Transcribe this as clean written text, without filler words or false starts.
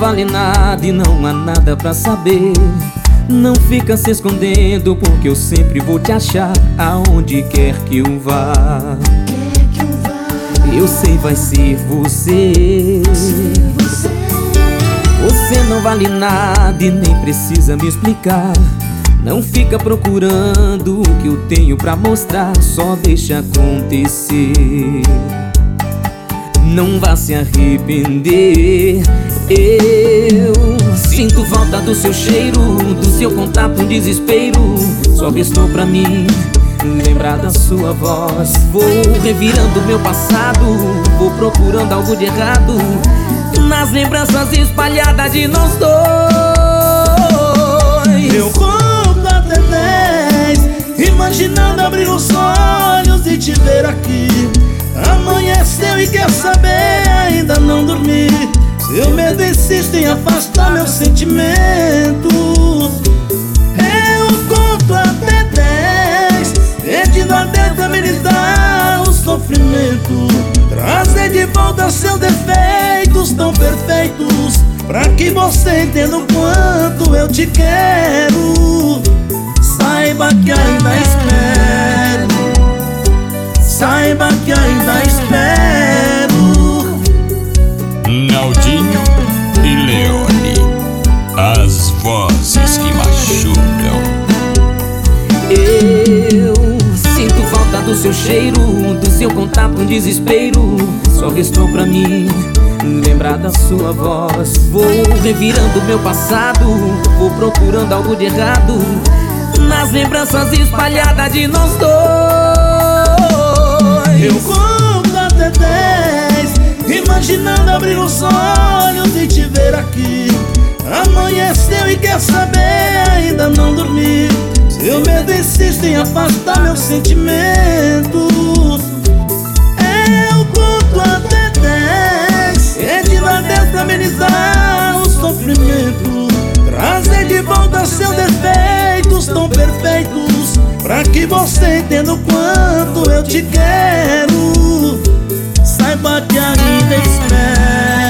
vale nada e não há nada pra saber. Não fica se escondendo, porque eu sempre vou te achar aonde quer que eu vá. Eu sei, vai ser você. Você não vale nada e nem precisa me explicar. Não fica procurando o que eu tenho pra mostrar, só deixa acontecer. Não vá se arrepender. Eu sinto falta do seu cheiro, do seu contato, um desespero. Só restou pra mim lembrar da sua voz. Vou revirando meu passado, vou procurando algo de errado nas lembranças espalhadas de nós dois. Eu conto até 10, imaginando abrir os olhos e te ver aqui. Amanheceu e quer saber, ainda não dormi. Seu medo insiste em afastar meus sentimentos. Eu conto até 10, pedindo a Deus pra amenizar o sofrimento, trazer de volta seus defeitos tão perfeitos, pra que você entenda o quanto eu te quero. Saiba que ainda espero, saiba que ainda espero. Naldinho e Leone, as vozes que machucam. Eu sinto falta do seu cheiro, do seu contato, um desespero. Só restou pra mim lembrar da sua voz. Vou revirando meu passado, vou procurando algo de errado nas lembranças espalhadas de nós dois. Eu conto até 10, imaginando abrir os olhos e te ver aqui. Amanheceu e quer saber, ainda não dormi. Seu medo insiste em afastar meus sentimentos. Eu conto até 10, pedindo a Deus pra amenizar o sofrimento, trazer de volta seus defeitos tão perfeitos, pra que você entenda o quanto eu te quero. Saiba que ainda espero.